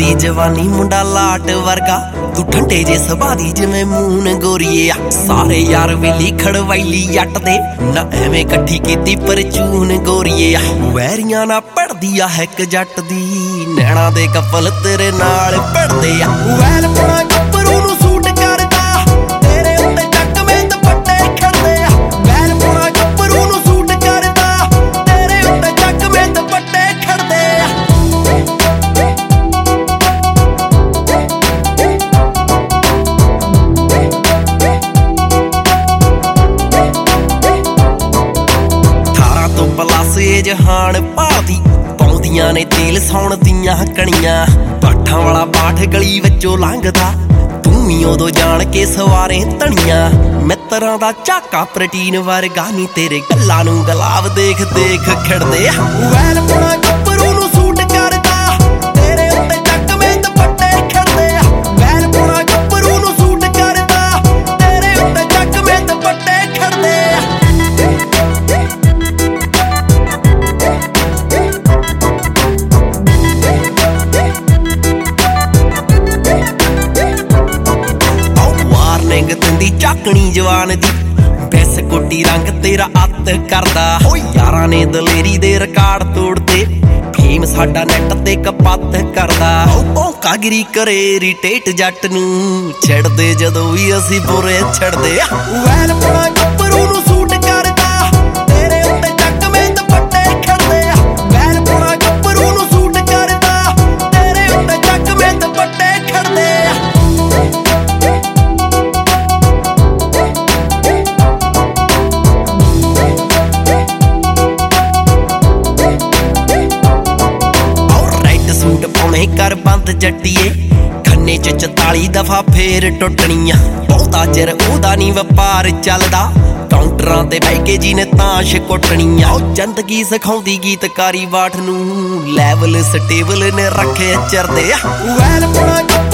दी जवानी मुंडा लाट वर्गा तू ठंडे जे सुभा दी जिवें मून गोरीए आ सारे यार वेली खड़वाईली जट दे ना एवें कट्ठी कीती परचून गोरीए आ वैरियां ना पड़दी आ हिक जट दी नैणा दे कपल तेरे नाल पड़दे आ वैल पुणा गप्परू नूं सूट करदा तेरे उत्ते चकवें दुपट्टे खड़दे आ वैल पुणा गप्परू नूं सूट करदा तेरे उत्ते चकवें दुपट्टे खड़दे आ जहान भादी पाउंदियां ने तेल सौण दियां कणियां पाठां वाला पाठ गली विचों लंघदा तूं भी उदों जाण के सवारे धणियां मित्तरां दा झाका प्रोटीन वर्गा नी तेरे गल्लां नूं गलाब देख देख खड़दे वैल पुणा गप्परू नूं सूट करदा तेरे उत्ते चकवें दुपट्टे खड़दे वैल पुणा गप्परू नूं सूट करदा तेरे उत्ते चकवें दुपट्टे खड़दे झाकनी जवान दी बैस कोटी रंग तेरा अत करदा ओ यारां ने दलेरी दे रिकार्ड तोड़ते फेम साडा नैट ते कपत करदा ओ भौंकागिरी करे रिटेट जट नूं छड़दे जदों भी असीं बुरे छड़दे वैल पुणा गप्परू नूं सूट करदा तेरे उत्ते चकवें दुपट्टे खड़दे वैल पुणा गप्परू नूं सूट करदा तेरे उत्ते चकवें दुपट्टे खड़दे कर बंद जट्टिए खन्ने च 44 दफा फेर टुटणियां बहुता चिर ओदा नी वपार चलदा काउंटरां ते बह के जी ने ताश कुटणियां जिंदगी सिखाउंदी गीतकारी बाठ नूं लैवल स्टेबल ने रखे चरदे वैल पुणा